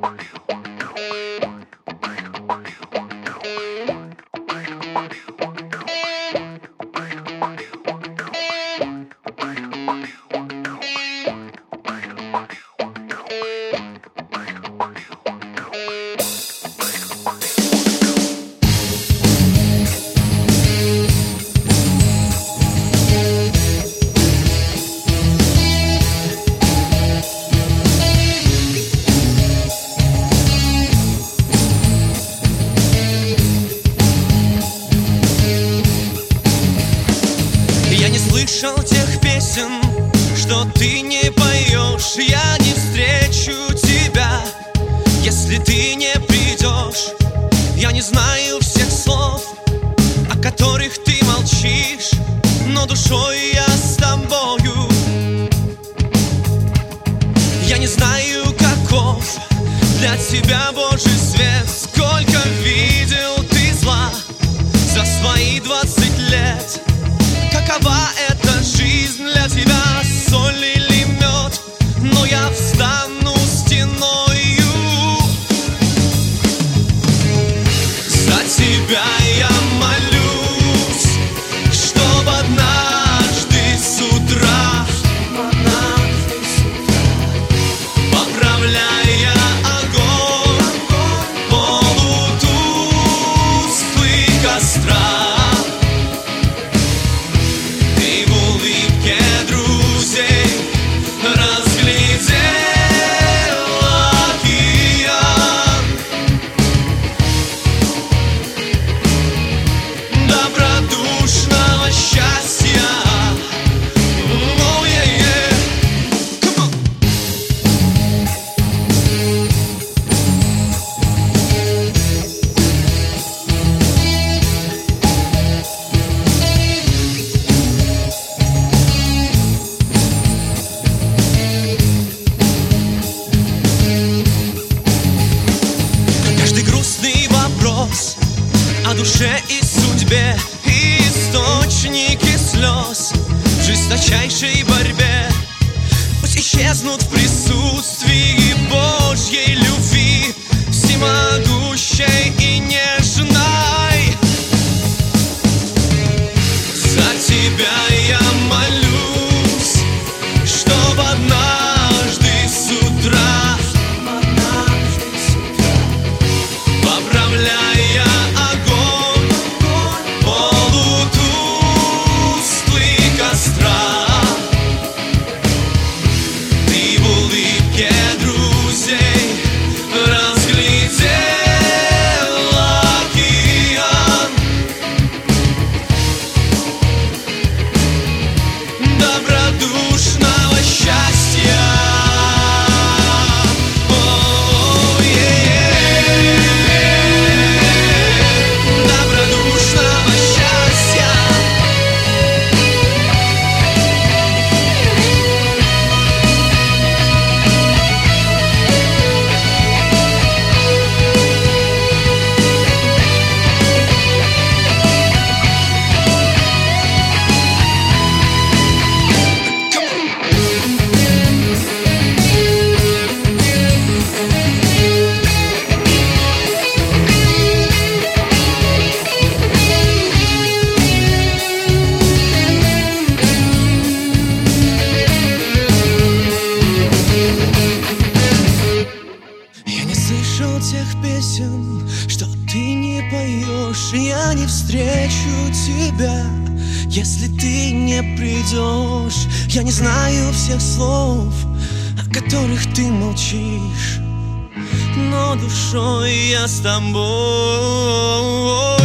Я не слышал тех песен, что ты не поешь. Я не встречу тебя, если ты не придешь. Я не знаю всех слов, о которых ты молчишь, но душой я с тобою. Я не знаю, каков для тебя Божий свет. Сколько видел ты зла за свои 20 лет. Какова эта жизнь для тебя, соль или мед? Но я встану стеною. За тебя я молюсь, чтоб однажды с утра, поправляя огонь полутусклый костра, о душе и судьбе, и источники слез в жесточайшей борьбе пусть исчезнут в присутствии Божьей любви, всемогущей и нежной. За тебя я молюсь, чтоб однажды с утра, поправляя огонь полутусклый костра, ты в улыбке друзей разглядел океан добродушного счастья. Тех песен, что ты не поешь. Я не встречу тебя, если ты не придешь. Я не знаю всех слов, о которых ты молчишь, но душой я с тобой.